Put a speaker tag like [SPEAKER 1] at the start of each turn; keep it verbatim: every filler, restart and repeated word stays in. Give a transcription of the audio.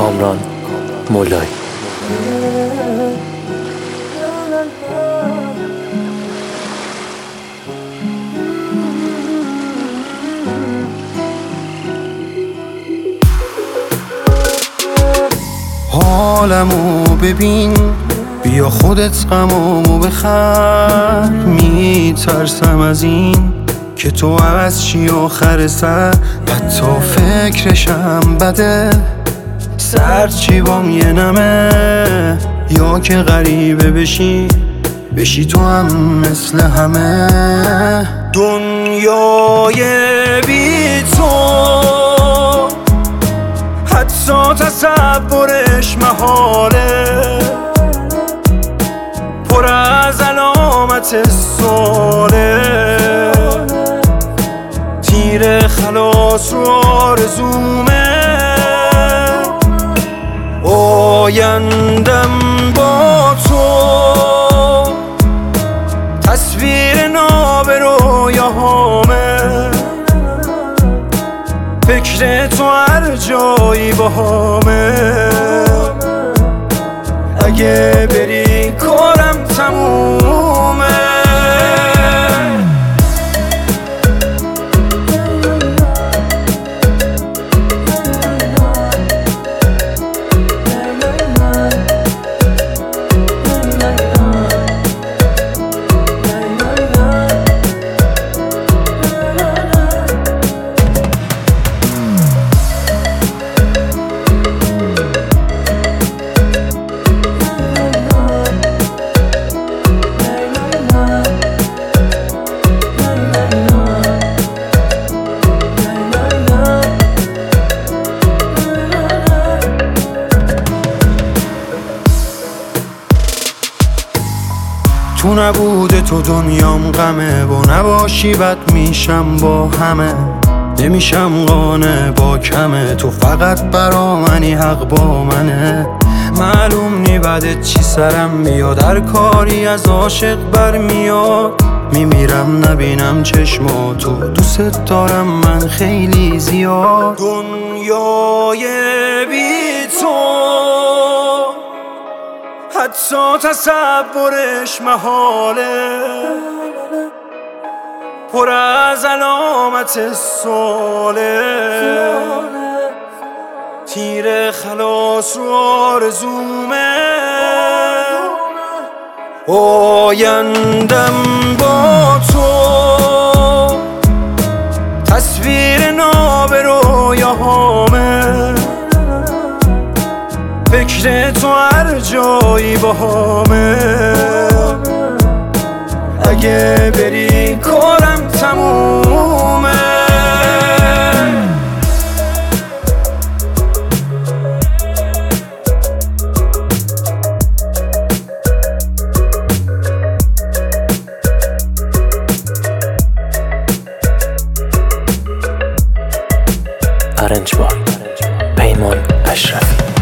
[SPEAKER 1] کامران مولایی.
[SPEAKER 2] حالمو ببین، بیا خودت غمامو بخر. میترسم از این که تو عوض چی آخر سر، حتی فکرشم بده. سر چی بام یه نمه، یا که غریبه بشی بشی تو هم مثل همه. دنیای بی تو حتی تصورش محاله، پر از علامت سواله. تیر خلاص رو آرزومه، آیندم با تو تصویر ناب رویاهامه. فکر تو هر جایی باهامه، اگه بری کارم تمومه. تو نبوده تو دنیام غمه، با نباشی بد میشم با همه. نمیشم قانع با کمه، تو فقط برا منی، حق با منه. معلوم نی بعد چی سرم میاد، هر کاری از عاشق برمیاد. میمیرم نبینم چشماتو، دوست دارم من خیلی زیاد. دنیای بی تو حتی تصورش محاله، پر از علامت سواله. تیر خلاص رو آرزومه، آیندم با تو تصویر ناب رویاهامه. فکر تو هر جایی باهامه، اگه بری کارم تمومه.
[SPEAKER 1] ارنج با پیمان اشرفی.